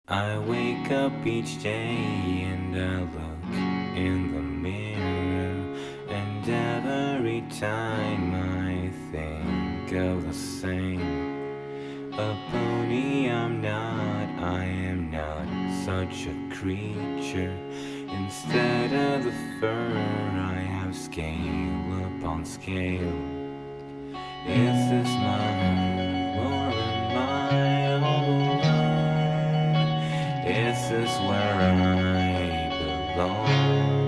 I wake up each day and I look in the mirror, and every time I think of the same. A pony I'm not, I am not such a creature. Instead of the fur I have scale upon scale. Is this my home or am I all alone? Is this where I belong?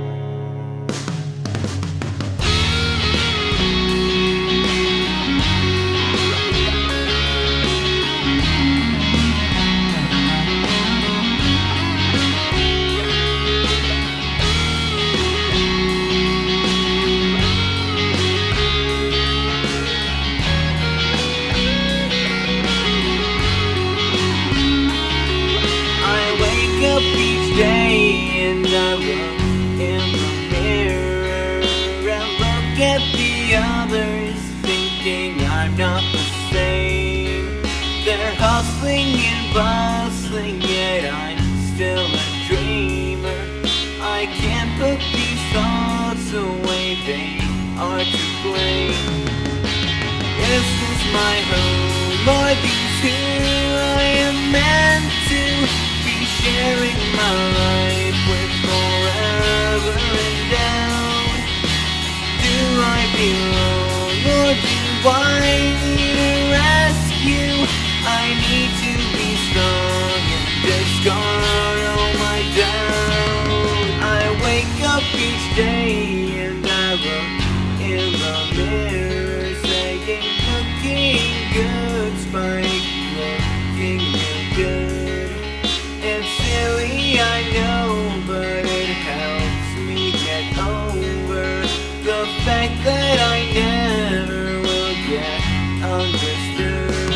Each day and I look in the mirror and look at the others, thinking I'm not the same. They're hustling and bustling, yet I'm still a dreamer. I can't put these thoughts away, they are to blame. Is this my home, or these who I am meant to sharing my life with forever and down? Do I belong, or do I need a rescue? I need to be strong and discard all my doubt. I wake up each day and I look in the mirror, saying looking good, Spike, looking real good. It's silly, I know, but it helps me get over the fact that I never will get understood.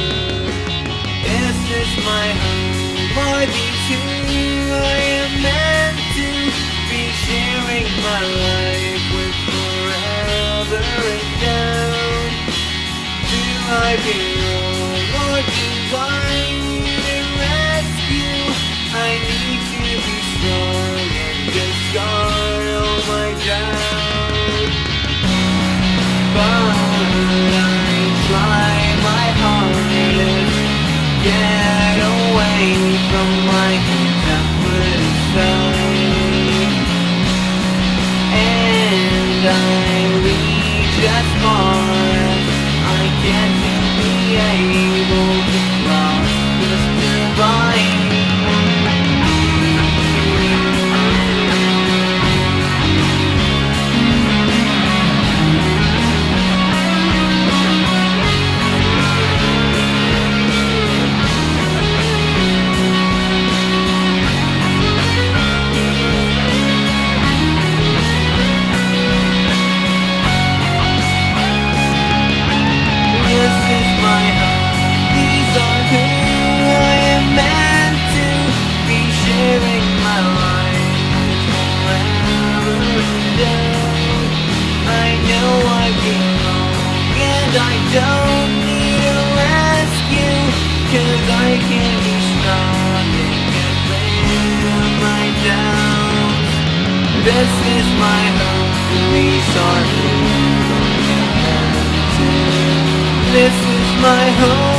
Is this my home, or these who I am meant to be sharing my life with forever and down? Do I belong, or do I need a rescue? I need to be strong and discard all my doubt. But I try my hardest to get away from my contemplative side, and I reach as far as I can to be able to cross this divide. I don't need a rescue, 'cause I can be strong and get rid of my doubts. This is my home, these are who I am. This is my home.